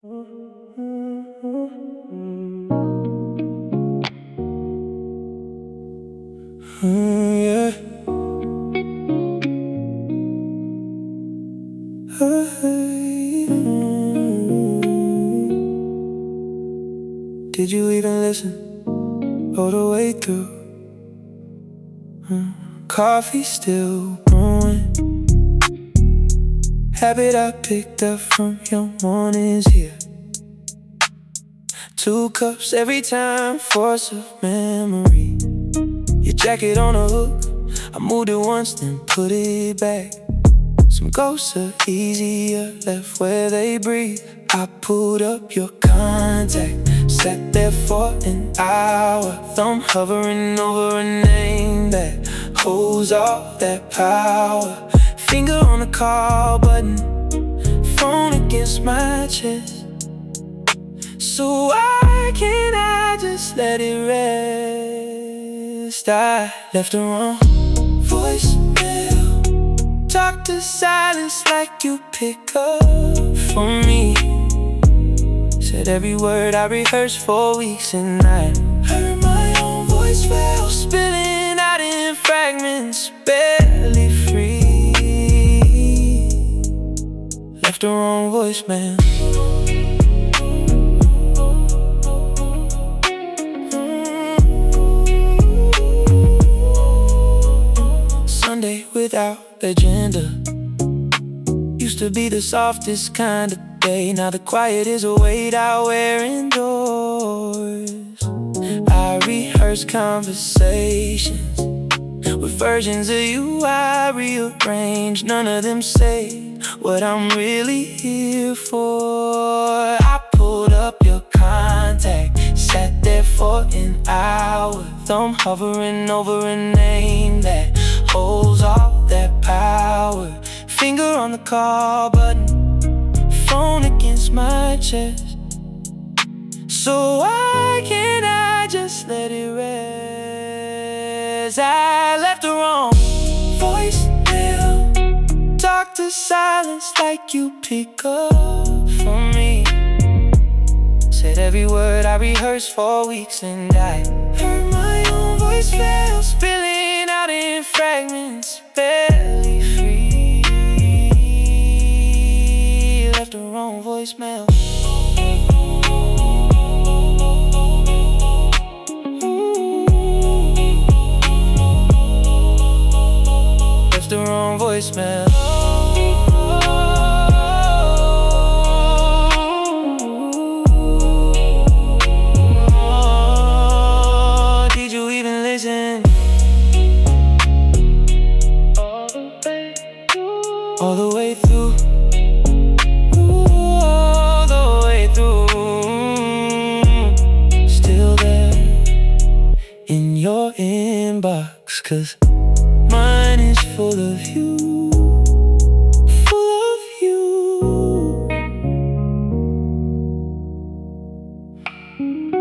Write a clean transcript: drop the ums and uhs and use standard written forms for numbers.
Yeah. Did you even listen all the way through? Coffee still brewing, habit I picked up from your mornings here. 2 cups every time, force of memory. Your jacket on a hook, I moved it once, then put it back. Some ghosts are easier left where they breathe. I pulled up your contact, sat there for an hour, thumb hovering over a name that holds all that power. Finger on the call button, phone against my chest. So why can't I just let it rest? I left the wrong voicemail, talk to silence like you pick up for me. Said every word I rehearsed for weeks, and I heard my own voice fail, spilling out in fragments, barely free. Left the wrong voicemail. Sunday without agenda used to be the softest kind of day. Now the quiet is a weight I wear indoors. I rehearse conversations with versions of you I rearrange. None of them say what I'm really here for. I pulled up your contact, sat there for an hour, thumb hovering over a name that holds all that power. Finger on the call button, phone against my chest. So why can't I just let it rest? I left the wrong voicemail, talk to silence like you pick up for me. Said every word I rehearsed for weeks, and I heard my own voice fail, spilling out in fragments, barely free. Left the wrong voicemail. Left the wrong voicemail. Did you even listen? All the way through. All the way through. Still there in your inbox, 'cause mine is full of you. Full of you.